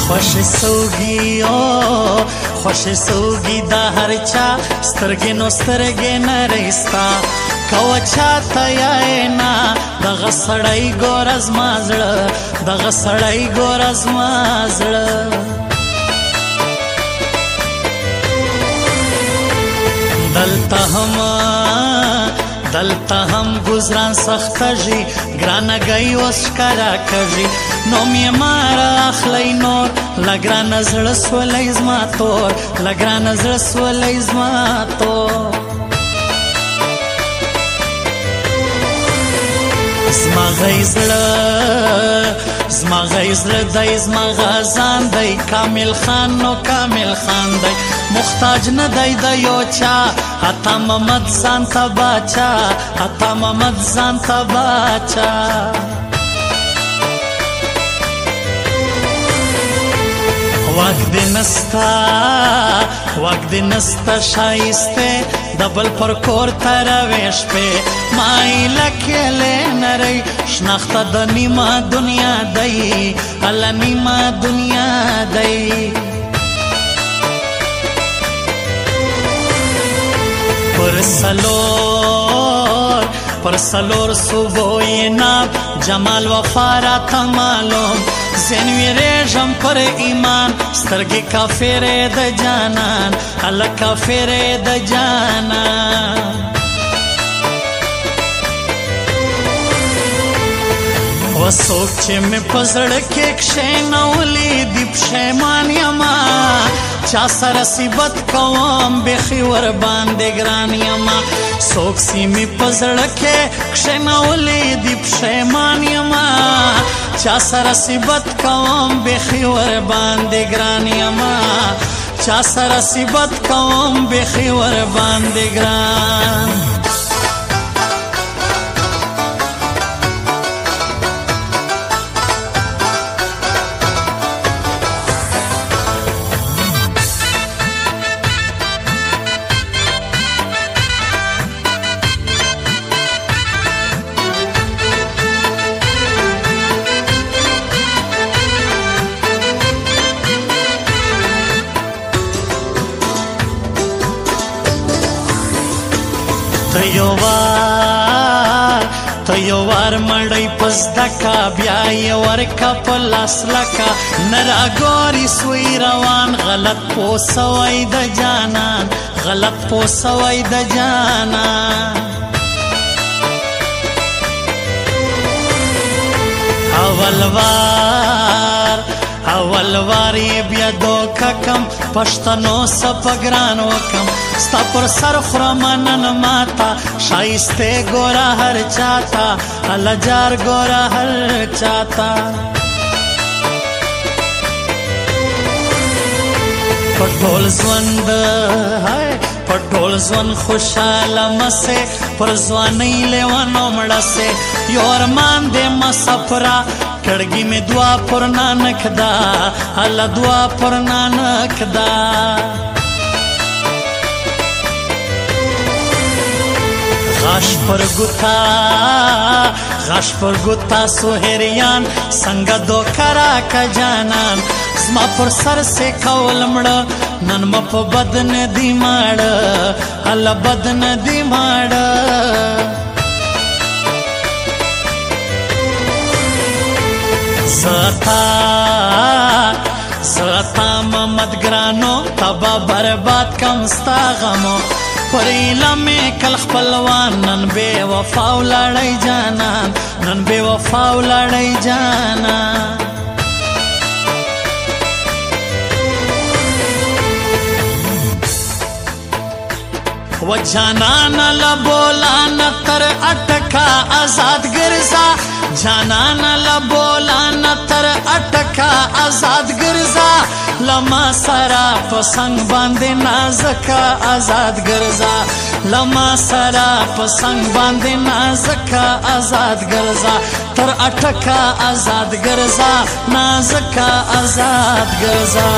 خوش سوگی خوش سوگی دا هر چا سترگی نو سترگی نریستا کو چاته یای نا دغه سړی ګور از مازړه دغه سړی ګور از مازړه دلته هم گزران سخت جی گرانه گئی وس کرا کجی نو می مار اخلی نور لګران زړه سولې زما تور لګران زړه سولې زما تور زما غیزړه دای زما غزان دای کامل خان نو کامل خان دای محتاج نه دای د یو چا عطا محمد ځان ته باچا عطا محمد ځان ته باچا وقت نستا شایسته دبل پر کور تراویش پی مای لکیلی نری شناخت د نیمه دنیا دی اللہ نیمه دنیا دی پر سلور صبحوی ناب جمال وفارا تمالوم زنوی ریجم پر ایمان سترگی کافر د جانان اللہ کافر د جانان و سوک چه می پزړکې کښېنولې دی پښیمان یما چا سره صیبت کوم بیخي ور باندې ګران یما سوک سی می پزړکې کښېنولې دی پښیمان یما چا سره صیبت کوم بیخي ور باندې ګران یما چا سره صیبت کوم بیخي ور باندې ګران ته یو وار مړی پس دکا بیا یې ورکه په لاس لکه نه راګوري سوی روان غلط پوه سوی د جانان غلط پوه سوی د جانان اول وار یې بیا دوکه کم پښتنو سپګران وکم ستا پر سر خورم نن ماتا شایسته ګوره هر چاته الله جار ګوره هر چاته پټول ژوند خوشاله مسه پر ځوانۍ لیوانو مړه سه یو ارمان دې مسافره کړګي می دعا پر نانک دا الله دعا پر نانک دا غاش پر ګوتا سوهریان څنګه دو کرا کا جانان زما پر سر سے کول مړه نن م په بدن دی ماړه الله بدن دی ماړه زتا محمد ګرانو تبا برباد کم ستا غمو پر ایلمې کل خپلوان نن بے وفا ولاړی جانان نن بے وفا ولاړی جانان و جانان لبولان تر اٹکا آزاد گرزا جانان لبولان تر اٹکا آزاد گرزا لما سرا پسنگ باندې نازکا آزاد گرزا لما سرا پسنگ باندې نازکا آزاد گرزا تر اٹکا آزاد گرزا نازکا آزاد گرزا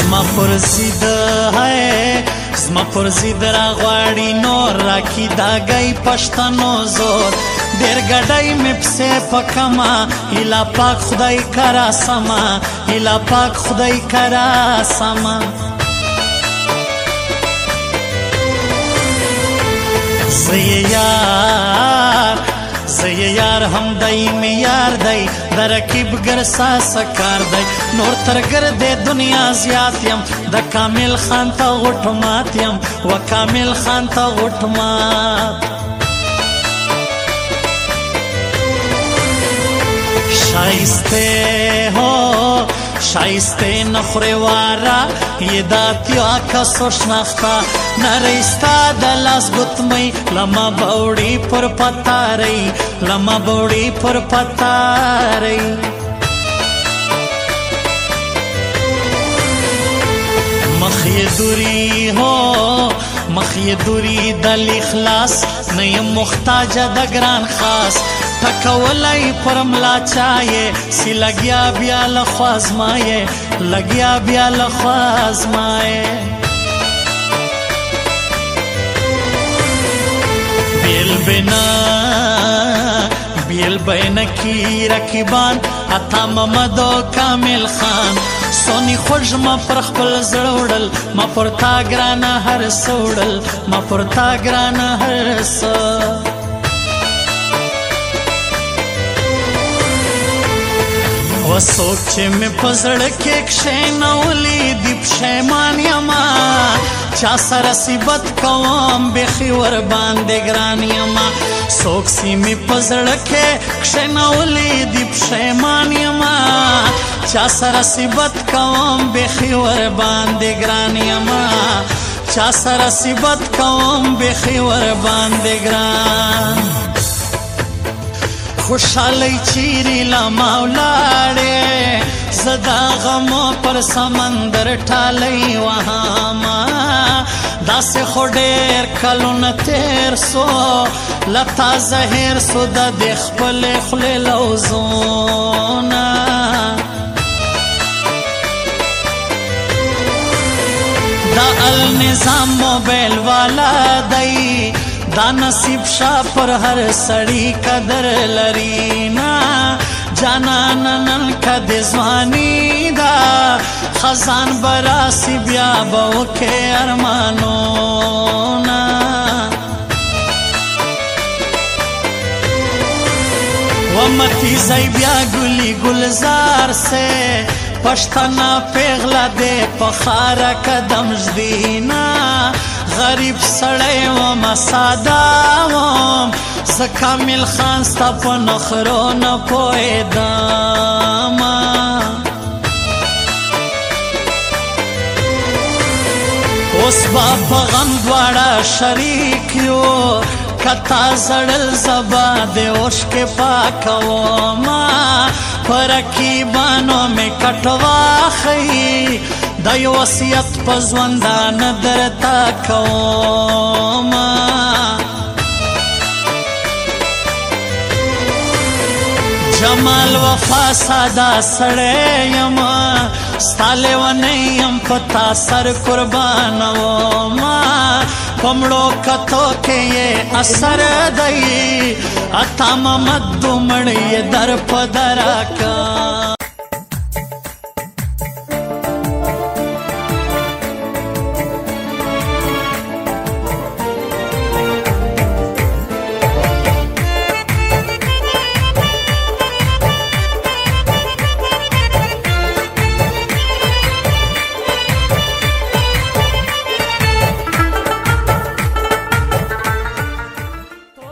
زما پر زید ہے زما پر زید را غواړي نور راکی داګی پښتنو زور ډېر ګډای مې پسې پکما هیلا پاک خدای کرا سما هیلا پاک خدای کرا سما زی یار هم دای می یار دای در رکیب گرسا سکار دای نور ترگر دے دنیا زیات یم د کامل خان تا غټمات یم و کامل خان تا غټمات شایسته ہو شایسته نخوری وارا یہ داتیو آکا سوشناختا نریستا دلاس گتمی لما بوڑی پر پتا رئی لما بوڑی پر پتا رئی مخی دوری ہو مخی دوری دل اخلاص نیم محتاج دگران خاص ٹکولائی پرملا چاہیے سی لگیا بیا لخواز مائے لگیا بیا لخواز مائے بیل بین کی رکیبان عطا محمد و کامل خان سونی خوش ما پر خپل زړوړل ما پر تا ګرانه هر سوړل ما پر تا ګرانه هر څه و څوک چې مې په زړه کې کښېنولي دي پښیمان یما چا سره صبت کوم بیخي ورباندې ګران یما څوک چې مې په زړه کې کښېنولي دي پښیمان یما چا سره صبت کوم بیخي ورباندې ګران یما چا سره صبت کوم بیخي ورباندې ګران خوشحالی چیری لما ولاړې زدا غمو پر سمندر ټالی وهاما داسې خو ډېر کلونه تیر سو لتا زهیر سو د دې خپلې خولې لوزونه دا النظام موبایل والا دی دا نصیب شا پر ہر سڑی قدر لرینا جانا ننن کا دزوانی دا خزان براسی بیا بو کے ارمانونا ومتی زی بیا گلی گلزار سے پشتنا پیغلا دے پخارا قدم جدینا غریب سړی وم ساده وم زه کامل خان ستا په نخرو نه پوهېدم اوس به په غم دواړه شریک یو کتا زړل زبا د اوښکې پاکوما په رقیبانو مې کټ واخی دا یو وصیت په ژوندان درته کومه جمال وفا ساده سړی یم ستا لیونی یم په تا سر قربانومه په مړو کتو کې یې اثر دی عطا محمد دومړ یې در په درکه